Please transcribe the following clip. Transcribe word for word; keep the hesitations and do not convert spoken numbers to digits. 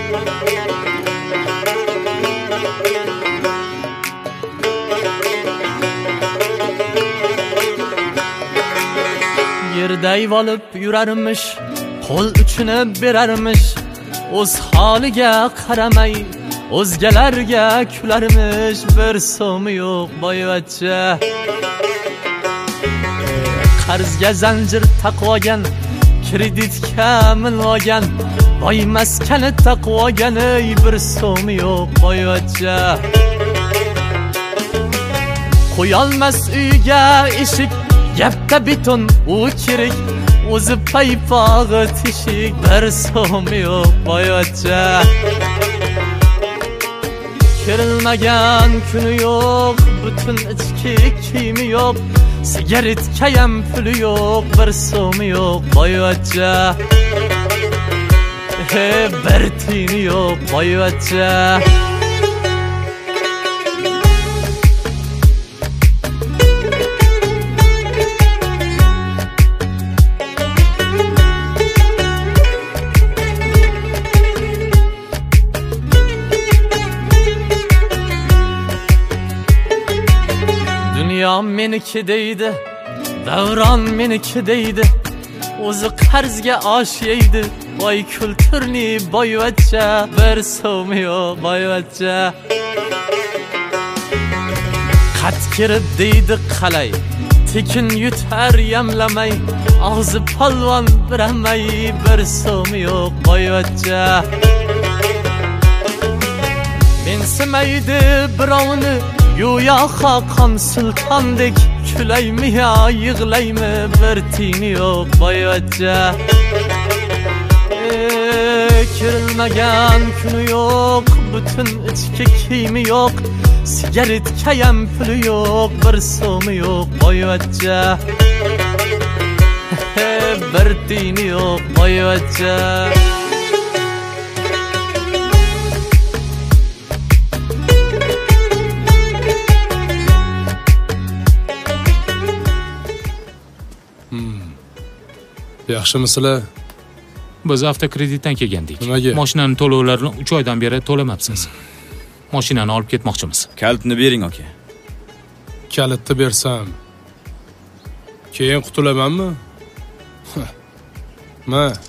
Yerday olib yurarmish, qo'l uchini berarmish, o'z holiga qaramay o'zgalarga kularmish. Bir so'mi yo'q boyvachcha, qarzga zanjir taqvogan, kreditga minlogan, boy maskani taqvogan. Bir so'mi yo'q boyvachcha, qo'yolmas uyga eshik, gapda beton u kerak, o'zi paypog'i teshik. Bir so'mi yo'q boyvachcha, kirilmagan kuni yo'q, butun ichki kiyimi yo'q, sigaretkayam puli yo'q. Bir so'mi yo'q boyvachcha, he bir tiyini yo'q boyvachcha. Dünya meniki deydi, davron meniki deydi, o'zi qarzga osh yeydi. Voy kulturni boyvachcha, bir so'mi yo'q boyvachcha. Qat kirib deydi qalay, tekin yutar yamlamay, og'zi polvon biramay. Bir so'mi yo'q boyvachcha, mensimaydi birovni, go'yo xoqon sultondek, kulaymi yo yig'laymi? Bir tiyini yo'q boyvachcha, kirilmagan kuni yo'q, butun ichki kiyimi yo'q, sigaretkayam puli yo'q. Bir so'mi yo'q boyvachcha, bir tiyini yo'q boyvachcha. Yaxshimisizlar? Biz avtokreditdan kelgandik. Nimaga? Mashinani to'lovlarini uch oydan beri to'lamabsiz. Mashinani olib ketmoqchimiz. Kalitni bering aka. Kalitni bersam keyin qutulamanmi? Ma,